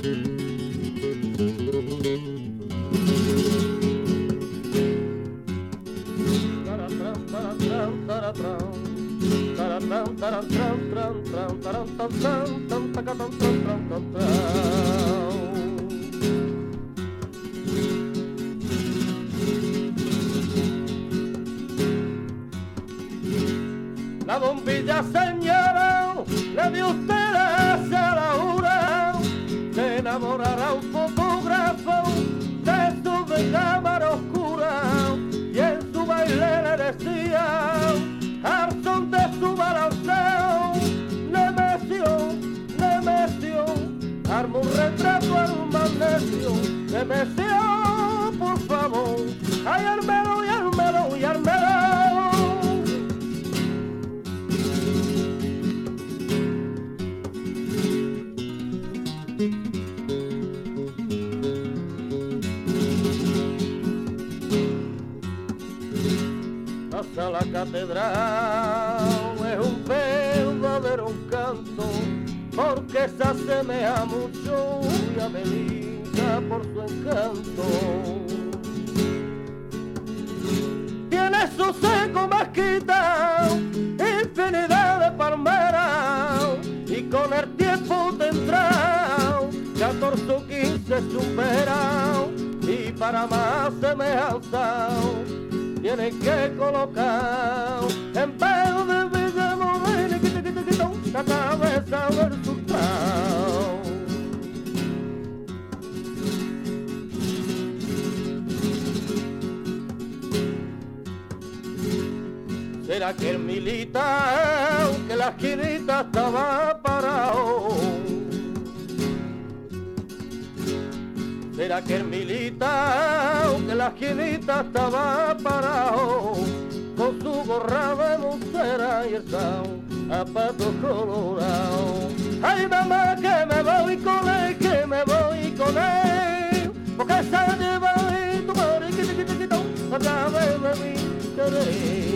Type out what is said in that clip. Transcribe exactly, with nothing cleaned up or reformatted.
La bombilla, señora, le dio usted esa laura, se enamorará un fotógrafo de su cámara oscura, y en su baile le decía, al son de su balanceo, Nemesio, Nemesio, arma un retrato al magnesio, Nemesio, por favor, ay, armero y armero y armero. Hasta la catedral es un verdadero encanto, porque se asemeja mucho a Belinda por su encanto. Tiene su seco mezquita, infinidad de palmeras, y con el tiempo tendrá catorce o quince chumberas, y para más semejanza tiene que colocar en vez de Villa Morena la cabeza del sultán. ¿Será que el militar que la esquinita estaba parado? ¿Será que el militar que la esquinita estaba parado, con su gorra de musera y el zapato colorado? Ay, mamá, que me voy con él, que me voy con él, porque se lleva y tu madre que te quita, a través de mi querer.